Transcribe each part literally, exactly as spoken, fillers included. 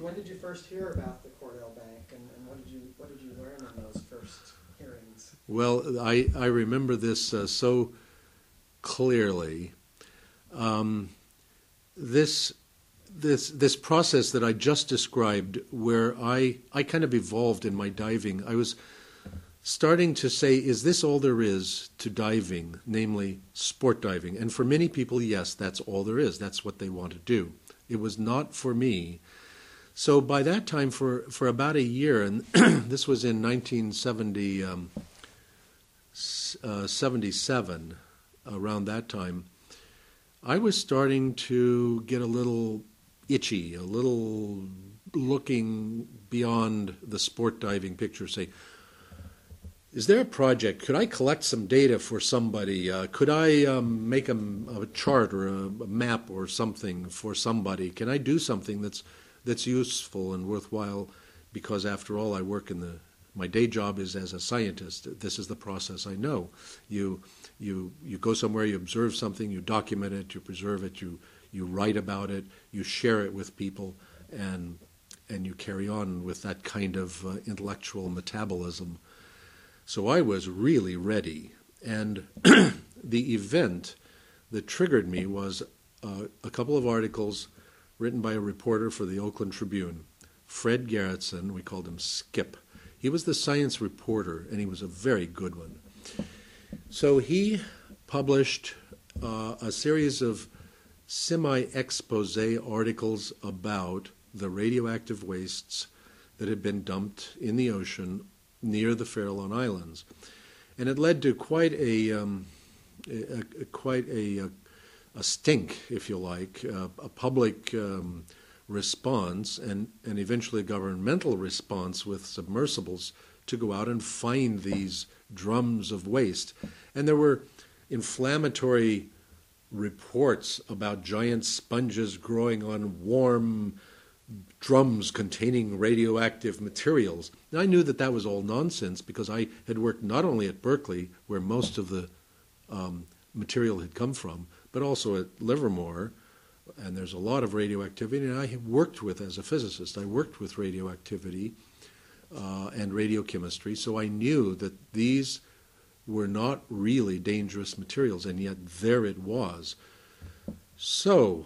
when did you first hear about the Cordell Bank, and, and what did you what did you learn in those first hearings? Well, I, I remember this uh, so clearly. Um, this this this process that I just described, where I I kind of evolved in my diving. I was starting to say, is this all there is to diving, namely sport diving? And for many people, yes, that's all there is. That's what they want to do. It was not for me. So by that time, for, for about a year, and this was in nineteen seventy, um, uh, seventy-seven, around that time, I was starting to get a little itchy, a little looking beyond the sport diving picture, say, is there a project? Could I collect some data for somebody? Uh, could I um, make a, a chart or a, a map or something for somebody? Can I do something that's that's useful and worthwhile? Because after all, I work in the my day job is as a scientist. This is the process I know. You you you go somewhere, you observe something, you document it, you preserve it, you you write about it, you share it with people, and and you carry on with that kind of uh, intellectual metabolism. So I was really ready, and the event that triggered me was uh, a couple of articles written by a reporter for the Oakland Tribune, Fred Gerritsen. We called him Skip. He was the science reporter, and he was a very good one. So he published uh, a series of semi-expose articles about the radioactive wastes that had been dumped in the ocean near the Farallon Islands, and it led to quite a, um, a, a quite a, a, a stink, if you like, uh, a public um, response, and, and eventually a governmental response with submersibles to go out and find these drums of waste. And there were inflammatory reports about giant sponges growing on warm drums containing radioactive materials. Now, I knew that that was all nonsense because I had worked not only at Berkeley, where most of the um, material had come from, but also at Livermore, and there's a lot of radioactivity, and I had worked with, as a physicist, I worked with radioactivity uh, and radiochemistry, so I knew that these were not really dangerous materials, and yet there it was. So,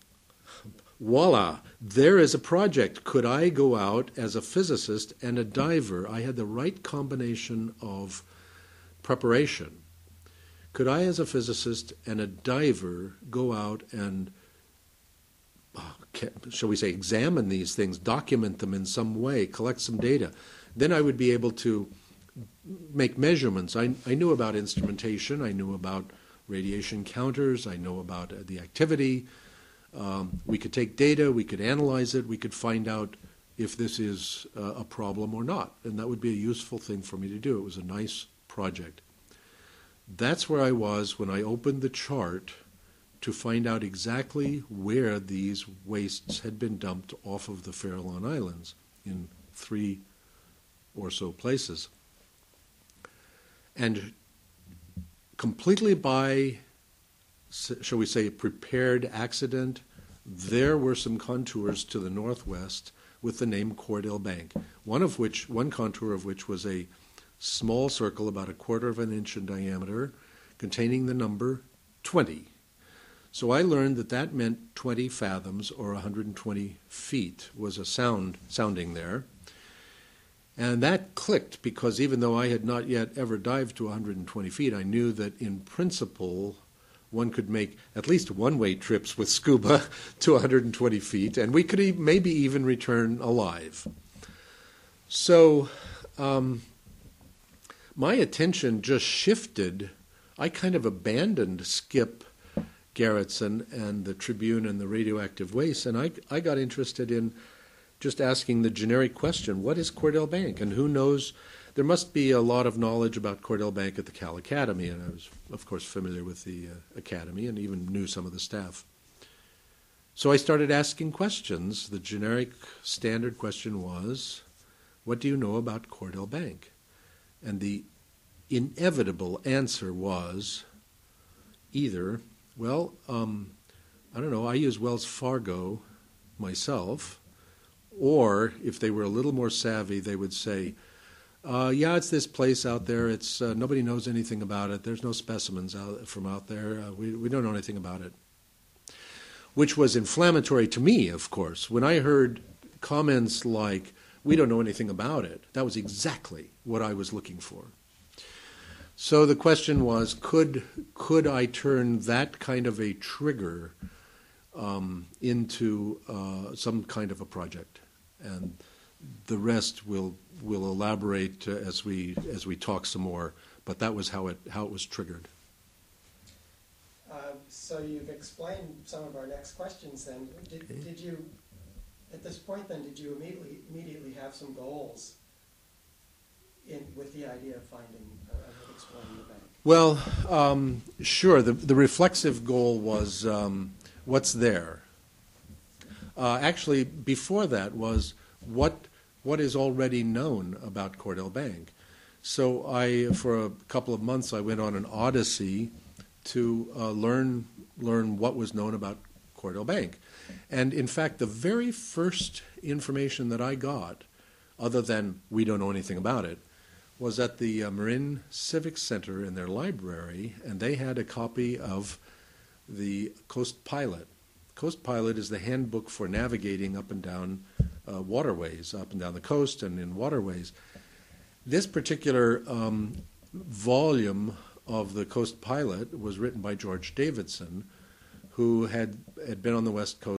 voila, there is a project. Could I go out as a physicist and a diver? I had the right combination of preparation. Could I, as a physicist and a diver, go out and, uh, shall we say, examine these things, document them in some way, collect some data? Then I would be able to make measurements. I, I knew about instrumentation. I knew about radiation counters. I know about uh, the activity. Um, we could take data, we could analyze it, we could find out if this is uh, a problem or not, and that would be a useful thing for me to do. It was a nice project. That's where I was when I opened the chart to find out exactly where these wastes had been dumped off of the Farallon Islands in three or so places. And completely by, shall we say, prepared accident, there were some contours to the northwest with the name Cordell Bank, one of which, one contour of which was a small circle about a quarter of an inch in diameter containing the number twenty. So I learned that that meant twenty fathoms, or one hundred twenty feet, was a sound sounding there. And that clicked because even though I had not yet ever dived to one hundred twenty feet, I knew that in principle one could make at least one-way trips with scuba to one hundred twenty feet, and we could e- maybe even return alive. So um, my attention just shifted. I kind of abandoned Skip Gerritsen and the Tribune and the radioactive waste, and I, I got interested in just asking the generic question, what is Cordell Bank? And who knows? There must be a lot of knowledge about Cordell Bank at the Cal Academy, and I was, of course, familiar with the uh, Academy and even knew some of the staff. So I started asking questions. The generic standard question was, what do you know about Cordell Bank? And the inevitable answer was either, well, um, I don't know, I use Wells Fargo myself, Or if they were a little more savvy, they would say, uh, yeah, it's this place out there. It's uh, nobody knows anything about it. There's no specimens out, from out there. Uh, we, we don't know anything about it. Which was inflammatory to me, of course. When I heard comments like, we don't know anything about it, that was exactly what I was looking for. So the question was, could, could I turn that kind of a trigger um, into uh, some kind of a project? And the rest will will elaborate uh, as we as we talk some more. But that was how it how it was triggered. Uh, so you've explained some of our next questions. Then, did Okay. did you at this point then did you immediately immediately have some goals in with the idea of finding uh, of exploring the bank? Well, um, sure. The the reflexive goal was um, what's there. Uh, actually, before that was what what is already known about Cordell Bank. So I, for a couple of months, I went on an odyssey to uh, learn learn what was known about Cordell Bank. And in fact, the very first information that I got, other than we don't know anything about it, was at the uh, Marin Civic Center in their library, and they had a copy of the Coast Pilot. Coast Pilot is the handbook for navigating up and down uh, waterways, up and down the coast and in waterways. This particular um, volume of the Coast Pilot was written by George Davidson, who had, had been on the West Coast